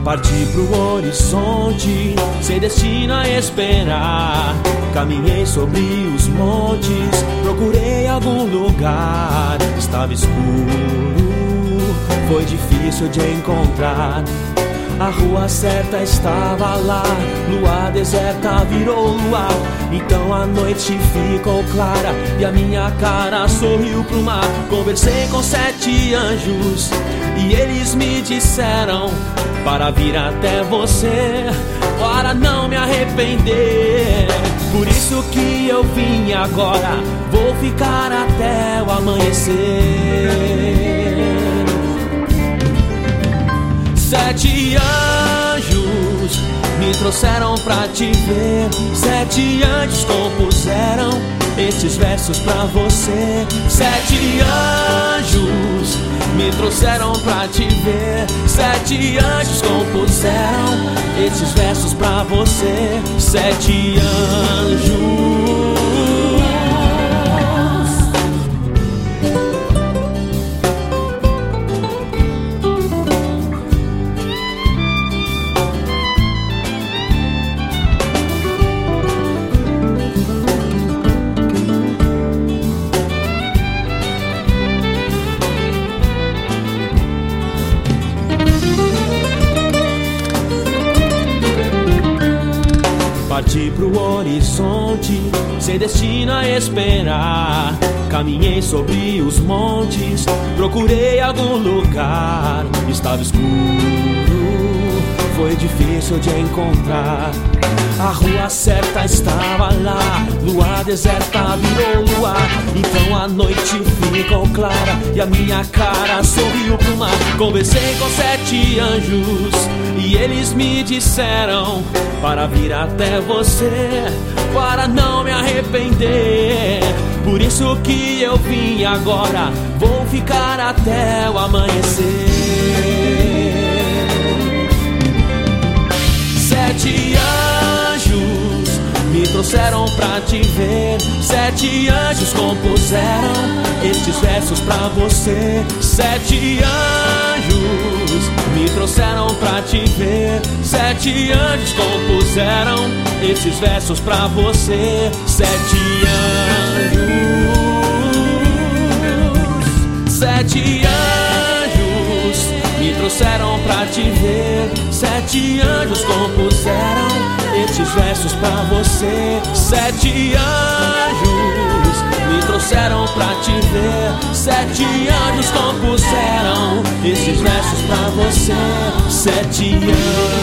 Parti pro horizonte, sem destino a esperar. Caminhei sobre os montes, procurei algum lugar. Estava escuro, foi difícil de encontrar. A rua certa estava lá, lua deserta virou luar. Então a noite ficou clara e a minha cara sorriu pro mar. Conversei com 7 anjos e eles me disseram para vir até você, para não me arrepender. Por isso que eu vim agora, vou ficar até o amanhecer. 7 anjos me trouxeram pra te ver. 7 anjos compuseram estes versos pra você. 7 anjos me trouxeram pra te ver. 7 anjos compuseram estes versos pra você. 7 anjos. Parti pro horizonte, sem destino a esperar. Caminhei sobre os montes, procurei algum lugar. Estava escuro, foi difícil de encontrar. A rua certa estava lá, lua deserta virou luar. Então a noite ficou clara e a minha cara sorriu pro mar. Conversei com 7 anjos e eles me disseram para vir até você, para não me arrepender. Por isso que eu vim agora, vou ficar até o amanhecer. 7 anjos me trouxeram pra te ver. 7 anjos compuseram estes versos pra você. 7 anjos me trouxeram pra te ver. 7 anjos compuseram esses versos pra você. 7 anjos. 7 anjos me trouxeram pra te ver. 7 anjos compuseram estes versos pra você. 7 anjos me trouxeram pra te ver. 7 anjos compuseram esses versos pra você. 7 anjos.